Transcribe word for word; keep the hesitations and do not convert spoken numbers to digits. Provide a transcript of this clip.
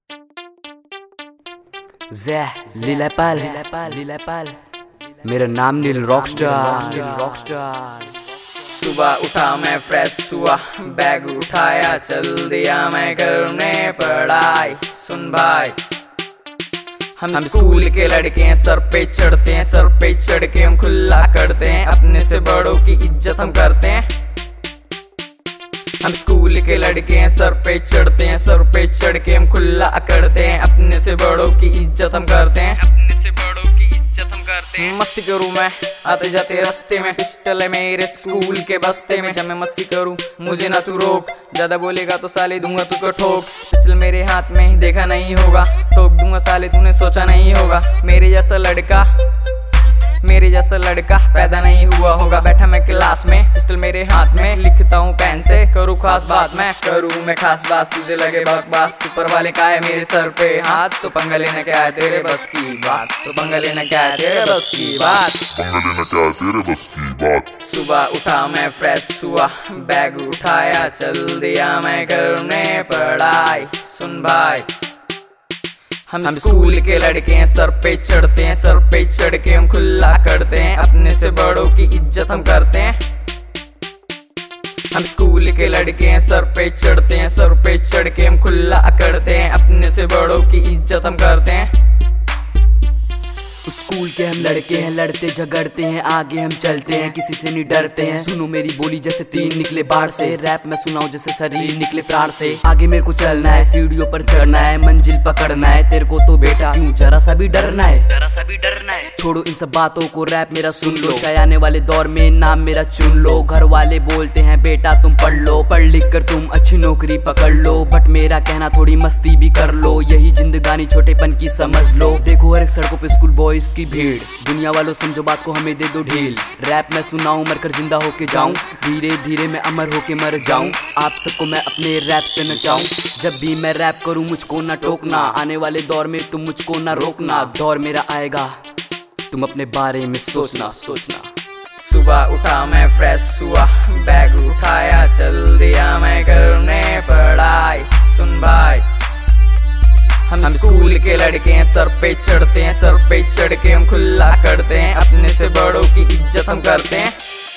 लीलापाल लीलापाल मेरा नाम नील Rockstar Rockstar. सुबह उठा मैं फ्रेश हुआ, बैग उठाया चल दिया मैं करने पढ़ाई। सुन भाई, हम स्कूल के लड़के हैं, सर पे चढ़ते हैं, सर पे चढ़ के हम खुला करते हैं, अपने से बड़ों की इज्जत हम करते हैं। हम स्कूल के लड़के हैं, सर पे चढ़ते हैं, सर पे चढ़ के हम खुला करते हैं, अपने से बड़ों की इज्जत हम करते हैं, अपने से बड़ों की इज्जत हम करते हैं। मस्ती करूं मैं आते जाते रास्ते में, पिस्टल है मेरे स्कूल के बस्ते में। जब मैं मस्ती करूं मुझे ना तू रोक, ज्यादा बोलेगा तो साले दूंगा तुझको ठोक। पिस्टल मेरे हाथ में देखा नहीं होगा, ठोक दूंगा साले तूने सोचा नहीं होगा। मेरे जैसा लड़का मेरे जैसा लड़का पैदा नहीं हुआ होगा। बैठा मैं क्लास में, पिस्टल मेरे हाथ में, लिखता हूँ पेन से, करूँ खास बात मैं करूँ मैं खास बात। तुझे लगे बकवास, ऊपर वाले का है मेरे सर पे हाथ, तो पंगा लेना क्या है तेरे बस की बात, तो पंगा लेना क्या है तेरे बस की बात, पंगा लेना क्या है तेरे बस की बात। सुबह उठा मैं फ्रेश हुआ, बैग उठाया चल दिया मैं करने पढ़ाई। सुन भाई, हम स्कूल के लड़के हैं, सर पे चढ़ते हैं, सर पे चढ़ के हम खुला करते हैं, अपने से बड़ों की इज्जत हम करते हैं। हम स्कूल के लड़के हैं, सर पे चढ़ते हैं, सर पे चढ़ के हम खुला करते हैं, अपने से बड़ों की इज्जत हम करते हैं। स्कूल के हम लड़के हैं, लड़ते झगड़ते हैं, आगे हम चलते हैं, किसी से नहीं डरते हैं। सुनो मेरी बोली जैसे तीर निकले बाढ़ से, रैप मैं सुनाऊं जैसे शरीर निकले प्राण से। आगे मेरे को चलना है, सीढ़ियों पर चढ़ना है, मंजिल पकड़ना है, तेरे को तो बेटा क्यों जरा सा भी डरना है, जरा सा भी डरना है। छोड़ो इन सब बातों को, रैप मेरा सुन लो, चाहे आने वाले दौर में नाम मेरा चुन लो। घर वाले बोलते हैं बेटा तुम पढ़ लो, पढ़ लिख कर तुम अच्छी नौकरी पकड़ लो, बट मेरा कहना थोड़ी मस्ती भी कर लो, यही जिंदगानी छोटेपन की समझ लो। देखो हर एक सड़कों पे स्कूल बॉयज की भीड़, दुनिया वालों समझो बात को हमें दे दो ढील। रैप मैं सुनाऊं मरकर जिंदा होके जाऊं, धीरे धीरे मैं अमर होके मर जाऊं, आप सबको मैं अपने रैप से नचाऊं। जब भी मैं रैप करूं मुझको ना टोकना, आने वाले दौर में तुम मुझको ना रोकना, दौर मेरा आएगा तुम अपने बारे में सोचना सोचना। सुबह उठा मैं फ्रेश हुआ, बैग उठाया चल दिया मैं करने पढ़ाई। सुन भाई, हम स्कूल के लड़के हैं, सर पे चढ़ते हैं, सर पे चढ़ के हम खुला करते हैं, अपने से बड़ों की इज्जत हम करते हैं।